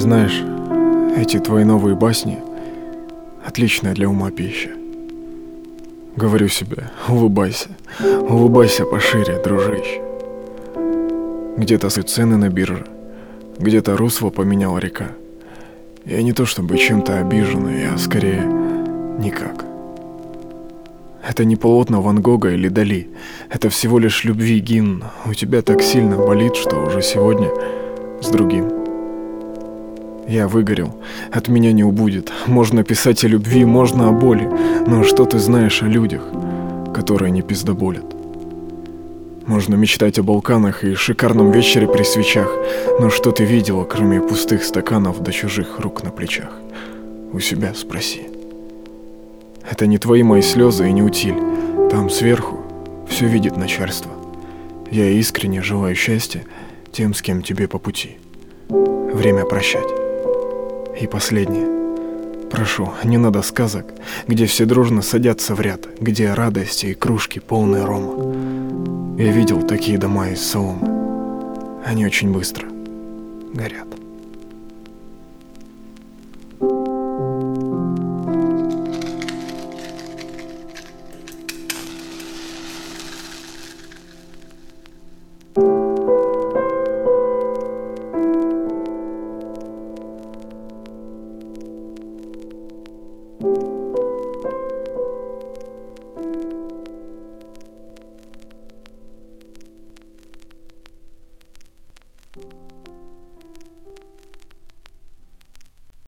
Знаешь, эти твои новые басни — отличная для ума пища. Говорю себе, улыбайся, улыбайся пошире, дружище. Где-то цены на бирже, где-то русло поменяла река. Я не то чтобы чем-то обижен, я скорее никак. Это не полотно Ван Гога или Дали, это всего лишь любви гимн. У тебя так сильно болит, что уже сегодня с другим. Я выгорел, от меня не убудет. Можно писать о любви, можно о боли, но что ты знаешь о людях, которые не пиздоболят? Можно мечтать о балканах и шикарном вечере при свечах, но что ты видела, кроме пустых стаканов да чужих рук на плечах? У себя спроси. Это не твои мои слезы и не утиль. Там сверху все видит начальство. Я искренне желаю счастья тем, с кем тебе по пути. Время прощать. И последнее. Прошу, не надо сказок, где все дружно садятся в ряд, где радости и кружки полные рома. Я видел такие дома из соломы. Они очень быстро горят.